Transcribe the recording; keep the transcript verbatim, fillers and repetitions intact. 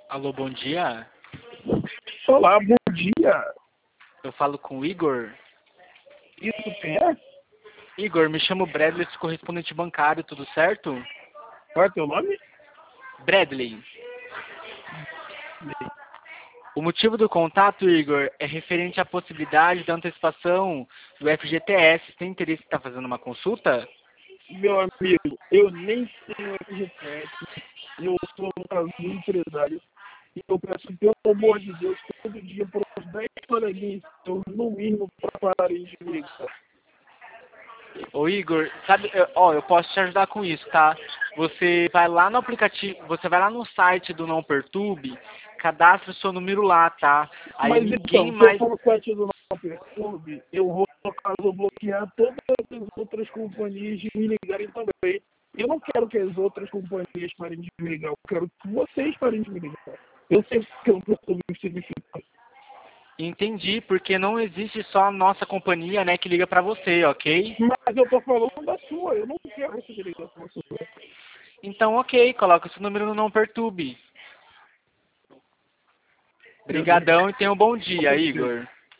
Alô, bom dia. Olá, bom dia. Eu falo com o Igor. Isso quem é? Igor, me chamo Bradley, sou correspondente bancário, tudo certo? Qual é teu nome? Bradley. O motivo do contato, Igor, é referente à possibilidade da antecipação do F G T S. Tem interesse em estar fazendo uma consulta? Meu amigo, eu nem tenho F G T S. Eu sou no caso de empresário. E eu peço, pelo amor de Deus, todo dia por uns dez coleguinhas, eu, no mínimo, para pararem de me ligar. Ô Igor, sabe, eu- ó, eu posso te ajudar com isso, tá? Você vai lá no aplicativo, você vai lá no site do Não Perturbe, cadastra o seu número lá, tá? Aí Mas ninguém então, se eu mais... for no site do Perturbe, eu vou, no caso, bloquear todas as outras companhias de me ligarem também. Eu não quero que as outras companhias parem de me ligar, eu quero que vocês parem de me ligar. Eu sei que eu não percebo o que significa. Entendi, porque não existe só a nossa companhia, né, que liga pra você, ok? Mas eu tô falando da sua, eu não quero receber ligação sua. Então, ok, coloca o seu número no Não Perturbe. Beleza. Obrigadão e tenha um bom dia, Igor.